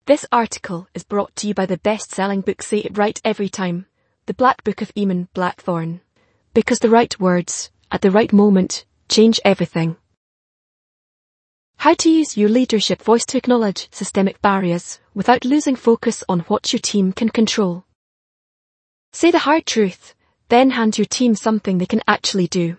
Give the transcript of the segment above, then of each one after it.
This article is brought to you by the best-selling book Say It Right Every Time, The Black Book of Eamon Blackthorne. Because the right words, at the right moment, change everything. How to use your leadership voice to acknowledge systemic barriers without losing focus on what your team can control. Say the hard truth, then hand your team something they can actually do.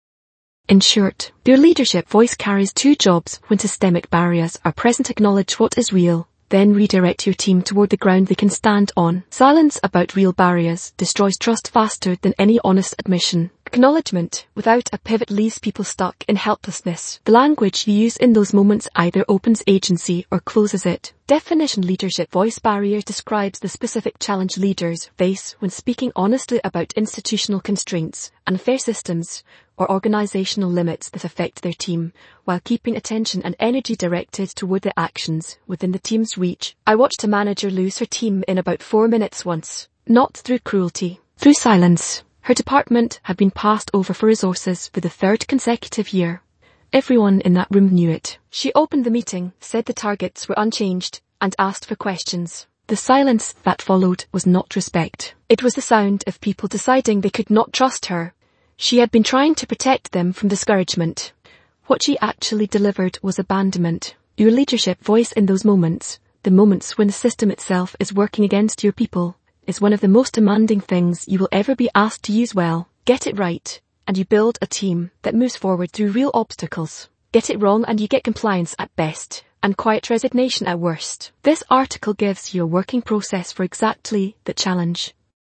In short, your leadership voice carries two jobs when systemic barriers are present. Acknowledge what is real, then redirect your team toward the ground they can stand on. Silence about real barriers destroys trust faster than any honest admission. Acknowledgement without a pivot leaves people stuck in helplessness. The language you use in those moments either opens agency or closes it. Definition: leadership voice barrier describes the specific challenge leaders face when speaking honestly about institutional constraints, unfair systems, or organizational limits that affect their team, while keeping attention and energy directed toward the actions within the team's reach. I watched a manager lose her team in about 4 minutes once. Not through cruelty, through silence. Her department had been passed over for resources for the 3rd consecutive year. Everyone in that room knew it. She opened the meeting, said the targets were unchanged, and asked for questions. The silence that followed was not respect. It was the sound of people deciding they could not trust her. She had been trying to protect them from discouragement. What she actually delivered was abandonment. Your leadership voice in those moments, the moments when the system itself is working against your people, is one of the most demanding things you will ever be asked to use well. Get it right, and you build a team that moves forward through real obstacles. Get it wrong and you get compliance at best, and quiet resignation at worst. This article gives you a working process for exactly that challenge.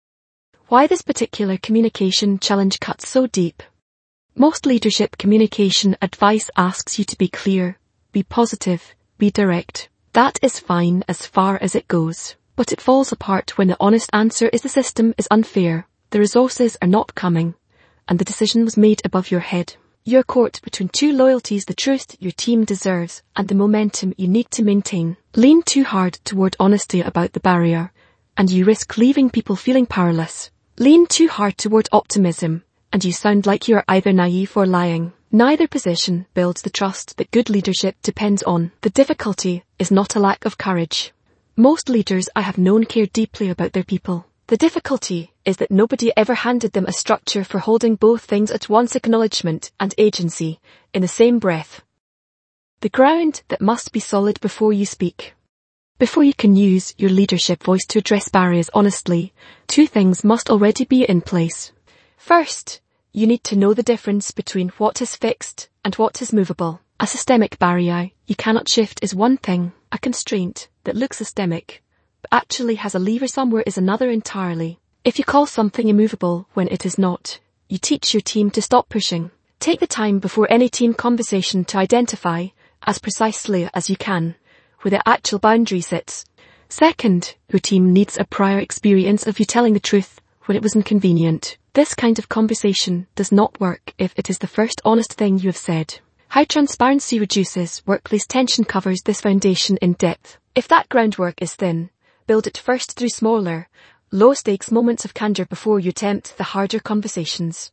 Why this particular communication challenge cuts so deep. Most leadership communication advice asks you to be clear, be positive, be direct. That is fine as far as it goes. But it falls apart when the honest answer is the system is unfair, the resources are not coming, and the decision was made above your head. You're caught between two loyalties: the truth your team deserves and the momentum you need to maintain. Lean too hard toward honesty about the barrier, and you risk leaving people feeling powerless. Lean too hard toward optimism, and you sound like you are either naive or lying. Neither position builds the trust that good leadership depends on. The difficulty is not a lack of courage. Most leaders I have known care deeply about their people. The difficulty is that nobody ever handed them a structure for holding both things at once: acknowledgement and agency, in the same breath. The ground that must be solid before you speak. Before you can use your leadership voice to address barriers honestly, two things must already be in place. First, you need to know the difference between what is fixed and what is movable. A systemic barrier you cannot shift is one thing. A constraint that looks systemic, but actually has a lever somewhere, is another entirely. If you call something immovable when it is not, you teach your team to stop pushing. Take the time before any team conversation to identify, as precisely as you can, where the actual boundary sits. Second, your team needs a prior experience of you telling the truth when it was inconvenient. This kind of conversation does not work if it is the first honest thing you have said. How transparency reduces workplace tension covers this foundation in depth. If that groundwork is thin, build it first through smaller, low-stakes moments of candor before you attempt the harder conversations.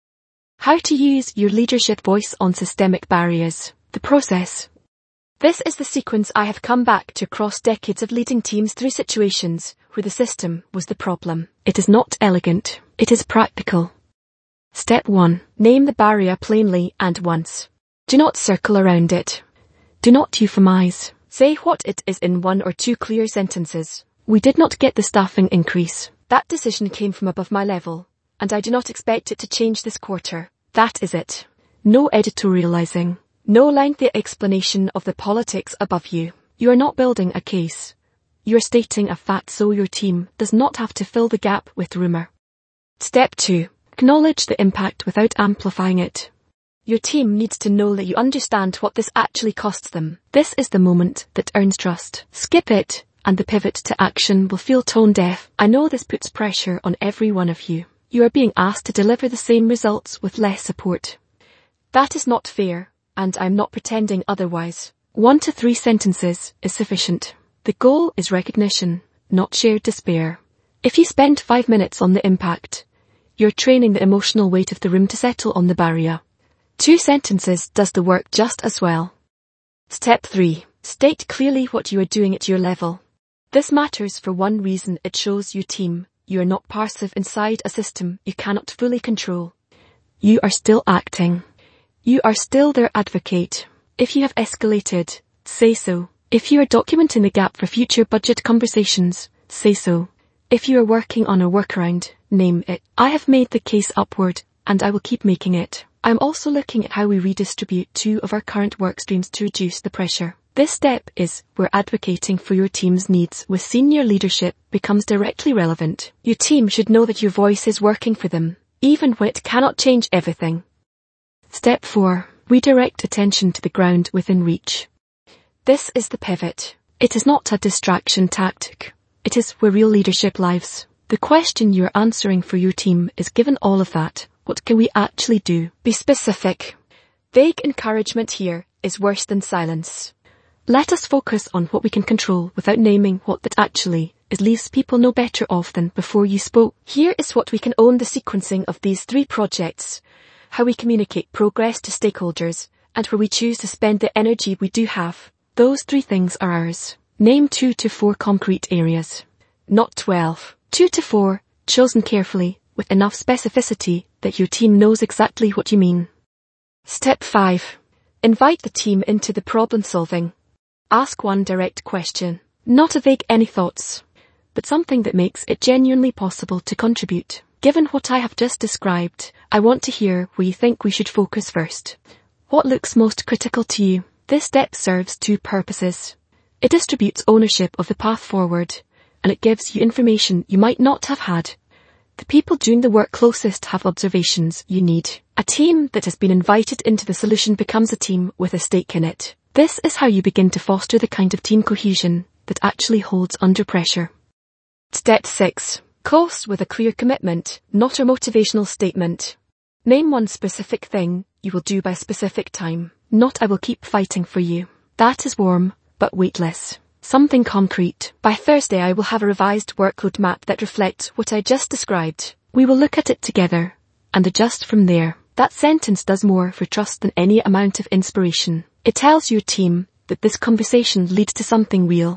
How to use your leadership voice on systemic barriers. The process. This is the sequence I have come back to across decades of leading teams through situations where the system was the problem. It is not elegant. It is practical. Step 1. Name the barrier plainly and once. Do not circle around it. Do not euphemize. Say what it is in 1 or 2 clear sentences. We did not get the staffing increase. That decision came from above my level, and I do not expect it to change this quarter. That is it. No editorializing. No lengthy explanation of the politics above you. You are not building a case. You are stating a fact so your team does not have to fill the gap with rumor. Step 2. Acknowledge the impact without amplifying it. Your team needs to know that you understand what this actually costs them. This is the moment that earns trust. Skip it, and the pivot to action will feel tone deaf. I know this puts pressure on every one of you. You are being asked to deliver the same results with less support. That is not fair, and I'm not pretending otherwise. 1 to 3 sentences is sufficient. The goal is recognition, not shared despair. If you spend 5 minutes on the impact, you're training the emotional weight of the room to settle on the barrier. 2 sentences does the work just as well. Step 3. State clearly what you are doing at your level. This matters for one reason: it shows your team you are not passive inside a system you cannot fully control. You are still acting. You are still their advocate. If you have escalated, say so. If you are documenting the gap for future budget conversations, say so. If you are working on a workaround, name it. I have made the case upward, and I will keep making it. I'm also looking at how we redistribute 2 of our current work streams to reduce the pressure. This step is where advocating for your team's needs with senior leadership becomes directly relevant. Your team should know that your voice is working for them, even when it cannot change everything. Step 4. Redirect attention to the ground within reach. This is the pivot. It is not a distraction tactic. It is where real leadership lives. The question you're answering for your team is, given all of that, what can we actually do? Be specific. Vague encouragement here is worse than silence. Let us focus on what we can control without naming what that actually is. Leaves people no better off than before you spoke. Here is what we can own: the sequencing of these 3 projects, how we communicate progress to stakeholders, and where we choose to spend the energy we do have. Those 3 things are ours. Name 2 to 4 concrete areas. Not 12. 2 to 4, chosen carefully, with enough specificity that your team knows exactly what you mean. Step 5. Invite the team into the problem solving. Ask one direct question. Not a vague "any thoughts?" but something that makes it genuinely possible to contribute. Given what I have just described, I want to hear where you think we should focus first. What looks most critical to you? This step serves 2 purposes. It distributes ownership of the path forward, and it gives you information you might not have had. The people doing the work closest have observations you need. A team that has been invited into the solution becomes a team with a stake in it. This is how you begin to foster the kind of team cohesion that actually holds under pressure. Step 6. Course with a clear commitment, not a motivational statement. Name one specific thing you will do by a specific time, not "I will keep fighting for you." That is warm, but weightless. Something concrete. By Thursday I will have a revised workload map that reflects what I just described. We will look at it together and adjust from there. That sentence does more for trust than any amount of inspiration. It tells your team that this conversation leads to something real.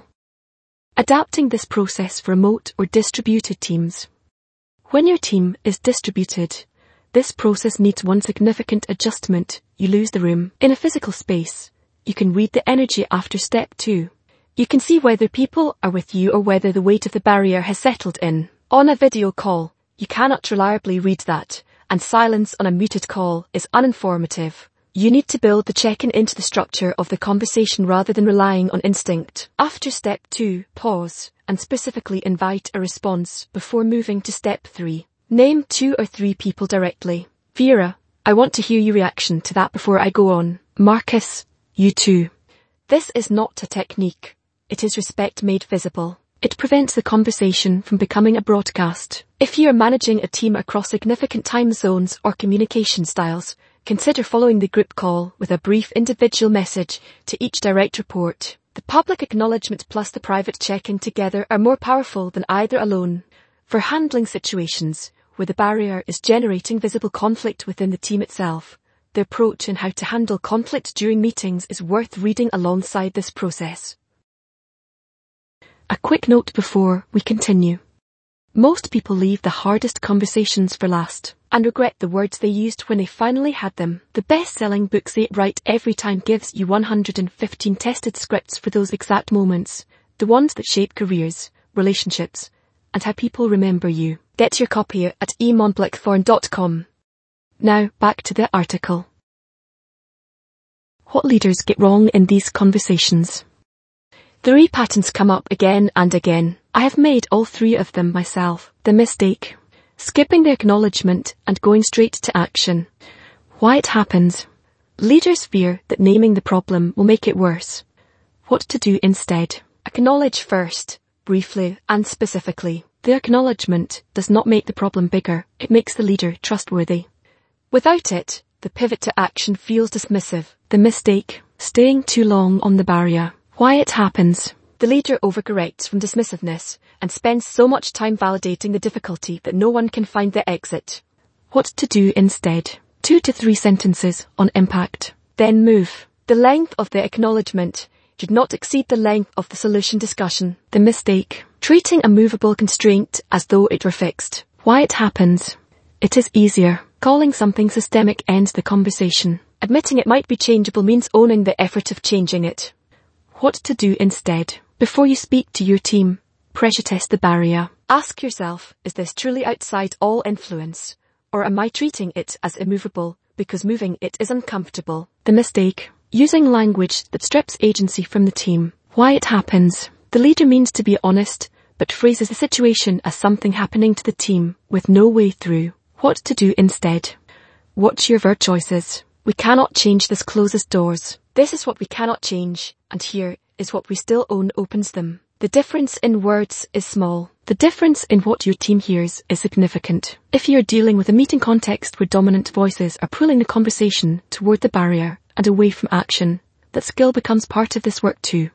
Adapting this process for remote or distributed teams. When your team is distributed, this process needs one significant adjustment: you lose the room. In a physical space, you can read the energy after step 2. You can see whether people are with you or whether the weight of the barrier has settled in. On a video call, you cannot reliably read that, and silence on a muted call is uninformative. You need to build the check-in into the structure of the conversation rather than relying on instinct. After step 2, pause and specifically invite a response before moving to step 3. Name 2 or 3 people directly. Vera, I want to hear your reaction to that before I go on. Marcus, you too. This is not a technique. It is respect made visible. It prevents the conversation from becoming a broadcast. If you are managing a team across significant time zones or communication styles, consider following the group call with a brief individual message to each direct report. The public acknowledgement plus the private check-in together are more powerful than either alone. For handling situations where the barrier is generating visible conflict within the team itself, the approach and how to handle conflict during meetings is worth reading alongside this process. A quick note before we continue. Most people leave the hardest conversations for last and regret the words they used when they finally had them. The best-selling book Say It Right Every Time gives you 115 tested scripts for those exact moments, the ones that shape careers, relationships, and how people remember you. Get your copy at eamonblackthorn.com. Now back to the article. What leaders get wrong in these conversations? 3 patterns come up again and again. I have made all 3 of them myself. The mistake: skipping the acknowledgement and going straight to action. Why it happens. Leaders fear that naming the problem will make it worse. What to do instead. Acknowledge first, briefly and specifically. The acknowledgement does not make the problem bigger, it makes the leader trustworthy. Without it, the pivot to action feels dismissive. The mistake: staying too long on the barrier. Why it happens. The leader overcorrects from dismissiveness and spends so much time validating the difficulty that no one can find the exit. What to do instead. 2 to 3 sentences on impact. Then move. The length of the acknowledgement should not exceed the length of the solution discussion. The mistake. Treating a movable constraint as though it were fixed. Why it happens. It is easier. Calling something systemic ends the conversation. Admitting it might be changeable means owning the effort of changing it. What to do instead. Before you speak to your team, pressure test the barrier. Ask yourself, is this truly outside all influence? Or am I treating it as immovable because moving it is uncomfortable? The mistake. Using language that strips agency from the team. Why it happens. The leader means to be honest, but phrases the situation as something happening to the team with no way through. What to do instead. Watch your verb choices. We cannot change this closes doors. This is what we cannot change, and here is what we still own opens them. The difference in words is small. The difference in what your team hears is significant. If you are dealing with a meeting context where dominant voices are pulling the conversation toward the barrier and away from action, that skill becomes part of this work too.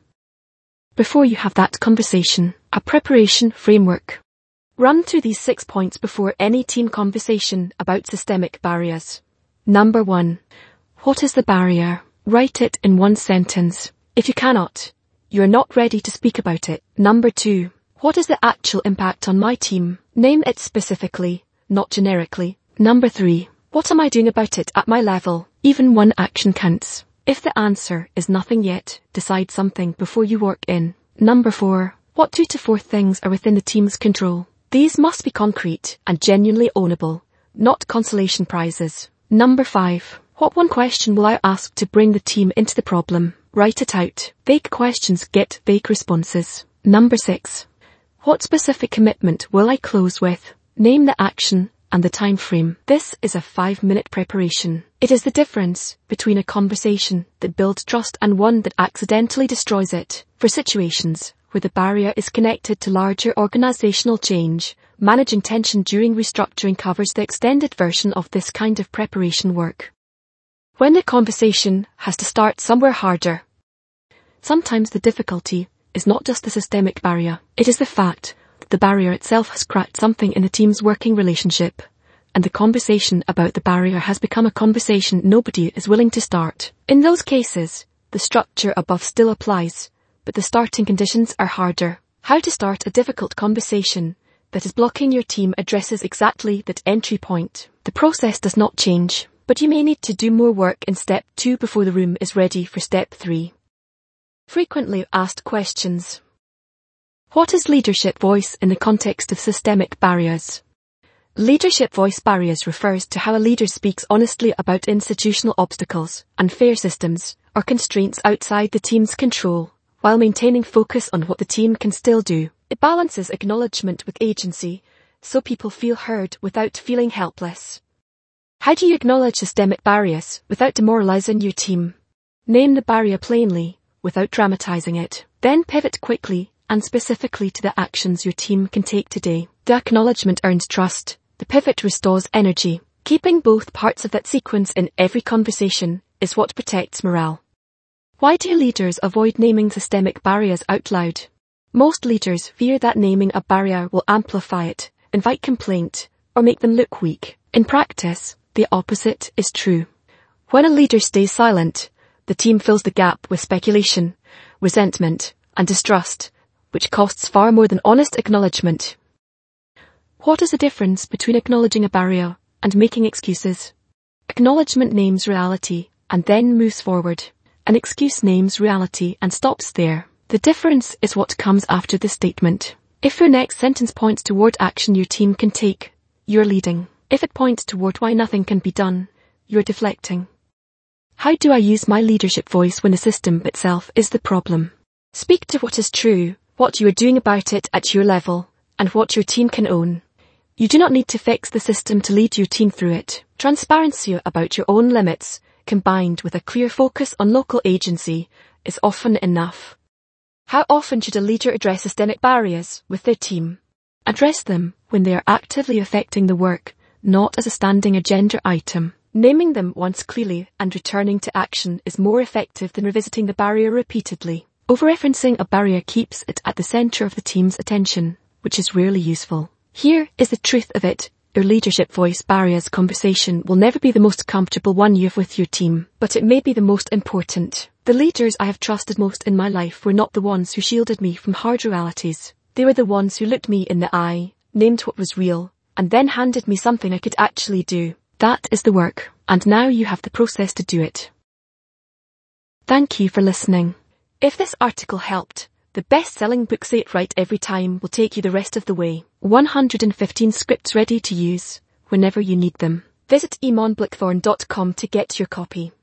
Before you have that conversation, a preparation framework. Run through these 6 points before any team conversation about systemic barriers. Number 1. What is the barrier? Write it in one sentence. If you cannot, you are not ready to speak about it. Number 2. What is the actual impact on my team? Name it specifically, not generically. Number 3. What am I doing about it at my level? Even one action counts. If the answer is nothing yet, decide something before you work in. Number 4. What 2 to 4 things are within the team's control? These must be concrete and genuinely ownable, not consolation prizes. Number 5. What 1 question will I ask to bring the team into the problem? Write it out. Vague questions get vague responses. Number 6. What specific commitment will I close with? Name the action and the time frame. This is a 5-minute preparation. It is the difference between a conversation that builds trust and one that accidentally destroys it. For situations where the barrier is connected to larger organizational change, managing tension during restructuring covers the extended version of this kind of preparation work. When the conversation has to start somewhere harder. Sometimes the difficulty is not just the systemic barrier. It is the fact that the barrier itself has cracked something in the team's working relationship, and the conversation about the barrier has become a conversation nobody is willing to start. In those cases, the structure above still applies, but the starting conditions are harder. How to start a difficult conversation that is blocking your team addresses exactly that entry point. The process does not change, but you may need to do more work in step 2 before the room is ready for step 3. Frequently asked questions. What is leadership voice in the context of systemic barriers? Leadership voice barriers refers to how a leader speaks honestly about institutional obstacles, unfair systems, or constraints outside the team's control, while maintaining focus on what the team can still do. It balances acknowledgement with agency, so people feel heard without feeling helpless. How do you acknowledge systemic barriers without demoralizing your team? Name the barrier plainly, without dramatizing it. Then pivot quickly and specifically to the actions your team can take today. The acknowledgement earns trust. The pivot restores energy. Keeping both parts of that sequence in every conversation is what protects morale. Why do leaders avoid naming systemic barriers out loud? Most leaders fear that naming a barrier will amplify it, invite complaint, or make them look weak. In practice, the opposite is true. When a leader stays silent, the team fills the gap with speculation, resentment, and distrust, which costs far more than honest acknowledgement. What is the difference between acknowledging a barrier and making excuses? Acknowledgement names reality and then moves forward. An excuse names reality and stops there. The difference is what comes after the statement. If your next sentence points toward action your team can take, you're leading. If it points toward why nothing can be done, you're deflecting. How do I use my leadership voice when the system itself is the problem? Speak to what is true, what you are doing about it at your level, and what your team can own. You do not need to fix the system to lead your team through it. Transparency about your own limits, combined with a clear focus on local agency, is often enough. How often should a leader address systemic barriers with their team? Address them when they are actively affecting the work, not as a standing agenda item. Naming them once clearly and returning to action is more effective than revisiting the barrier repeatedly. Over-referencing a barrier keeps it at the center of the team's attention, which is rarely useful. Here is the truth of it. Your leadership voice barriers conversation will never be the most comfortable one you have with your team, but it may be the most important. The leaders I have trusted most in my life were not the ones who shielded me from hard realities. They were the ones who looked me in the eye, named what was real, and then handed me something I could actually do. That is the work, and now you have the process to do it. Thank you for listening. If this article helped, the best-selling book Say It Right Every Time will take you the rest of the way. 115 scripts ready to use whenever you need them. Visit imanblackthorne.com to get your copy.